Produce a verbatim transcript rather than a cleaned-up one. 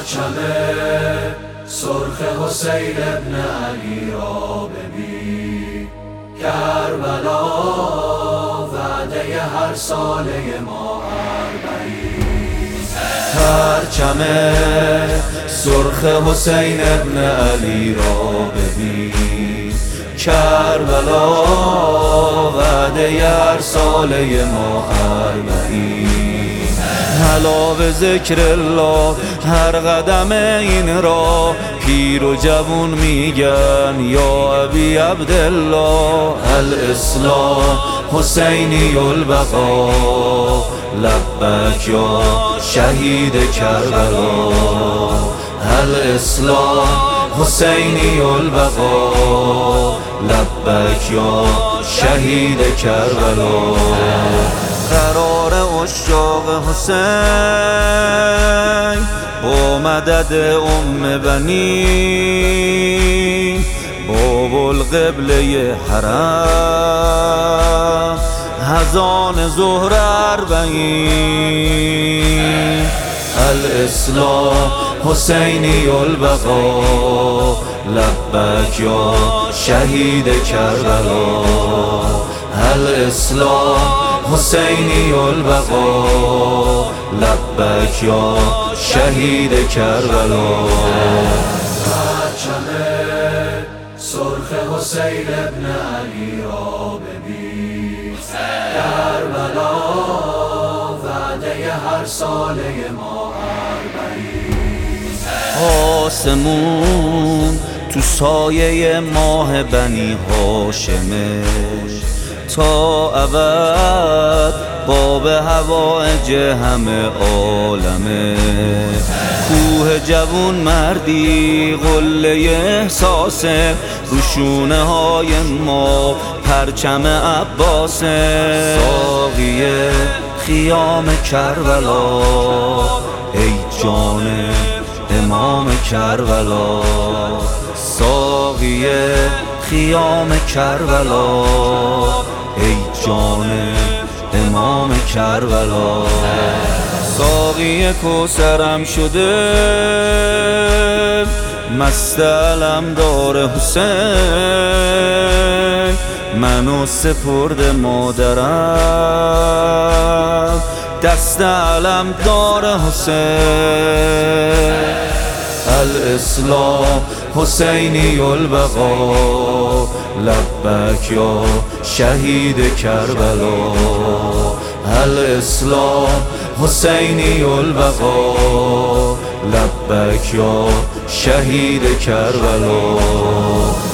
پرچم سرخ حسین ابن علی را ببین، کربلا وعده هر ساله ما اربعین. پرچم سرخ حسین ابن علی را ببین، کربلا وعده هر ساله ما اربعین. حلا به ذکر الله هر قدم این را پیر و جوون میگن یا ابی عبدالله. الاسلام حسینی البقا، لبک یا شهید کربلا. الاسلام حسینی البقا، لبک یا شهید کربلا. قرار اشاق حسین با مدد ام بنی، باب القبله حرم هزان ظهر اربعین. الاسلام حسینی البقا، لبک یا شهید کربلا. الاسلام حسینی البقا، لبک یا شهید کربلا. پرچم سرخ حسین ابن علی را ببین، کربلا وعده هر ساله ما اربعین. آسمون تو سایه ماه بنی هاشمه، تا ابد باب هوایج همه عالمه. کوه جوون مردی قله احساسه، روشونه های ما پرچم عباسه. ساقی خیام کربلا، ای جان امام کربلا. ساقی خیام کربلا، ای جان امام کربلا. ساقی کوثرم شده مست علمدار حسین، منو سپرد مادرم دست علمدار حسین. الاسلام حسینی البقا، لبک یا شهید کربلا. الاسلام حسینی البقا، لبک یا شهید کربلا.